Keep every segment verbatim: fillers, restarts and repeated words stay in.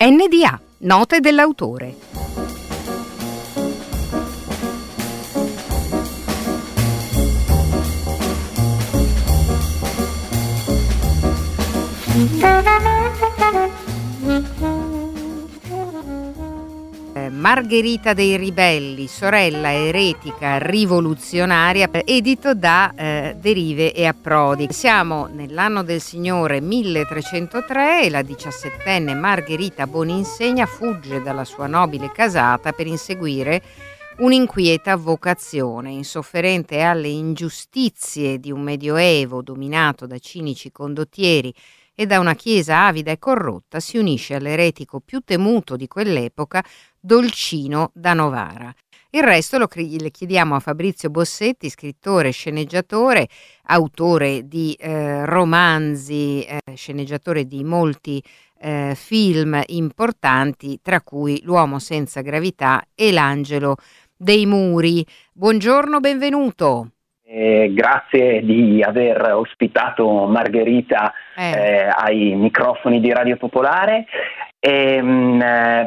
N D A, note dell'autore. Margherita dei Ribelli, sorella eretica rivoluzionaria, edito da eh, Derive e Approdi. Siamo nell'anno del Signore milletrecentotre e la diciassettenne Margherita Boninsegna fugge dalla sua nobile casata per inseguire un'inquieta vocazione. Insofferente alle ingiustizie di un medioevo dominato da cinici condottieri e da una chiesa avida e corrotta, si unisce all'eretico più temuto di quell'epoca, Dolcino da Novara. Il resto lo le chiediamo a Fabrizio Bossetti, scrittore, sceneggiatore, autore di eh, romanzi, eh, sceneggiatore di molti eh, film importanti, tra cui L'uomo senza gravità e L'angelo dei muri. Buongiorno, benvenuto. Eh, grazie di aver ospitato Margherita eh. Eh, ai microfoni di Radio Popolare. E, mh,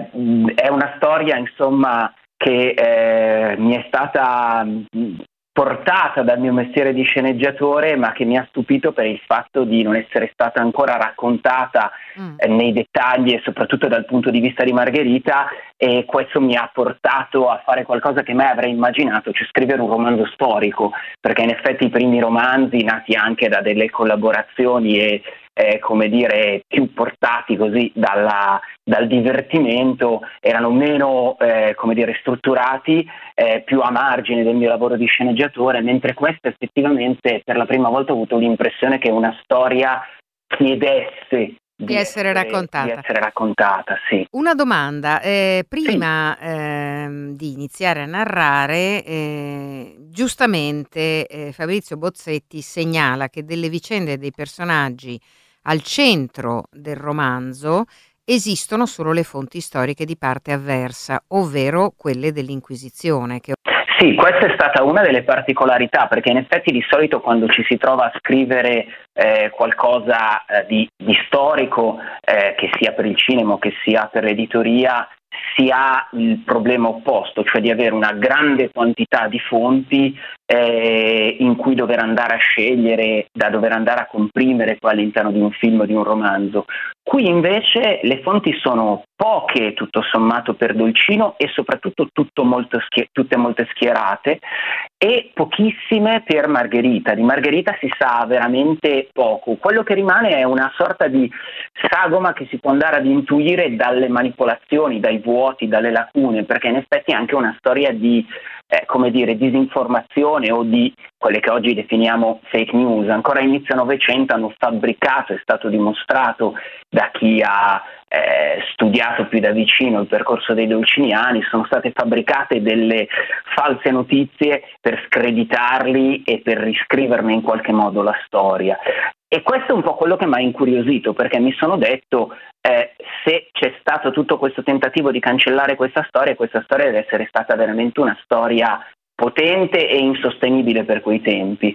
è una storia, insomma, che eh, mi è stata mh, portata dal mio mestiere di sceneggiatore, ma che mi ha stupito per il fatto di non essere stata ancora raccontata mm. eh, nei dettagli e soprattutto dal punto di vista di Margherita, e questo mi ha portato a fare qualcosa che mai avrei immaginato, cioè scrivere un romanzo storico, perché in effetti i primi romanzi, nati anche da delle collaborazioni e eh, come dire più portati così dalla, dal divertimento, erano meno eh, come dire strutturati, eh, più a margine del mio lavoro di sceneggiatore, mentre questo effettivamente per la prima volta ho avuto l'impressione che una storia chiedesse Di, di essere raccontata. Di essere raccontata, sì. Una domanda, eh, prima sì. eh, di iniziare a narrare, eh, giustamente eh, Fabrizio Bozzetti segnala che delle vicende dei personaggi al centro del romanzo esistono solo le fonti storiche di parte avversa, ovvero quelle dell'Inquisizione. Che... Sì, questa è stata una delle particolarità, perché in effetti di solito quando ci si trova a scrivere eh, qualcosa eh, di, di storico, eh, che sia per il cinema o che sia per l'editoria, si ha il problema opposto, cioè di avere una grande quantità di fonti eh, in cui dover andare a scegliere, da dover andare a comprimere poi all'interno di un film o di un romanzo. Qui invece le fonti sono poche, tutto sommato, per Dolcino, e soprattutto tutto molto schier- tutte molto schierate, e pochissime per Margherita. Di Margherita si sa veramente poco. Quello che rimane è una sorta di sagoma che si può andare ad intuire dalle manipolazioni, dai vuoti, dalle lacune, perché in effetti è anche una storia di eh, come dire, disinformazione o di quelle che oggi definiamo fake news. Ancora a inizio Novecento hanno fabbricato, è stato dimostrato da chi ha eh, studiato più da vicino il percorso dei dolciniani, sono state fabbricate delle false notizie per screditarli e per riscriverne in qualche modo la storia. E questo è un po' quello che mi ha incuriosito, perché mi sono detto eh, se c'è stato tutto questo tentativo di cancellare questa storia, questa storia deve essere stata veramente una storia potente e insostenibile per quei tempi,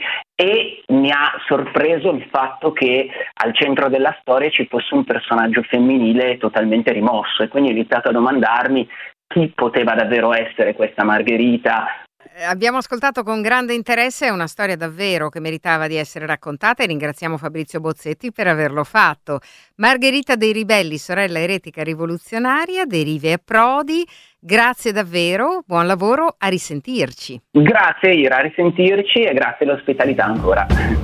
e mi ha sorpreso il fatto che al centro della storia ci fosse un personaggio femminile totalmente rimosso, e quindi ho iniziato a domandarmi chi poteva davvero essere questa Margherita. Abbiamo ascoltato con grande interesse, è una storia davvero che meritava di essere raccontata, e ringraziamo Fabrizio Bozzetti per averlo fatto. Margherita dei Ribelli, sorella eretica rivoluzionaria, Derive e Approdi, grazie davvero, buon lavoro, a risentirci. Grazie Ira, a risentirci, e grazie dell'ospitalità ancora.